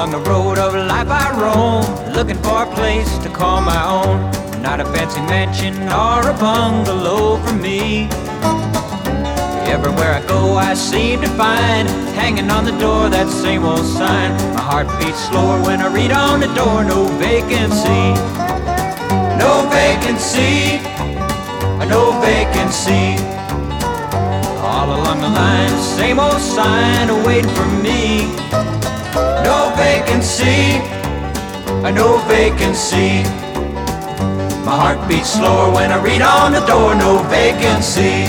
Along the road of life I roam, looking for a place to call my own. Not a fancy mansion or a bungalow for me. Everywhere I go I seem to find, hanging on the door, that same old sign. My heart beats slower when I read on the door, no vacancy. No vacancy, no vacancy. All along the line, same old sign waiting for me. No vacancy, no vacancy. My heart beats slower when I read on the door, no vacancy.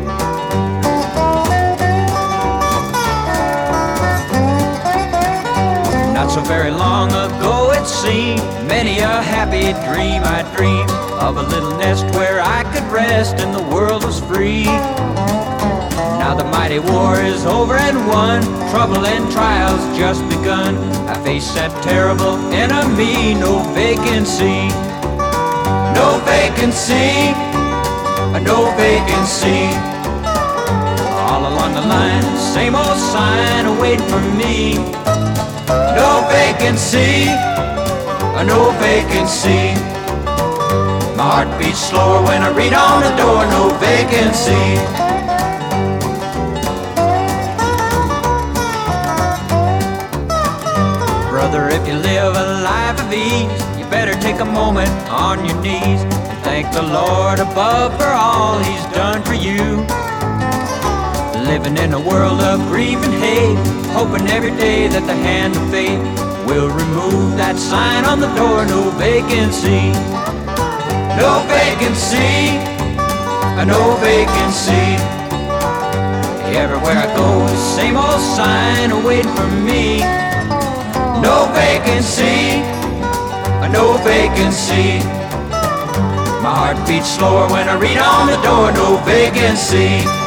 Not so very long ago it seemed, many a happy dream I dreamed of a little nest where I could rest and the world was free. Now the mighty war is over and won, trouble and trials just begun. I face that terrible enemy, no vacancy. No vacancy, no vacancy. All along the line, same old sign waiting for me. No vacancy, no vacancy. My heart beats slower when I read on the door, no vacancy. Brother, if you live a life of ease, you better take a moment on your knees and thank the Lord above for all He's done for you. Living in a world of grief and hate, hoping every day that the hand of fate will remove that sign on the door, no vacancy. No vacancy, no vacancy. Everywhere I go, the same old sign waiting for me. No vacancy, no vacancy. My heart beats slower when I read on the door, no vacancy.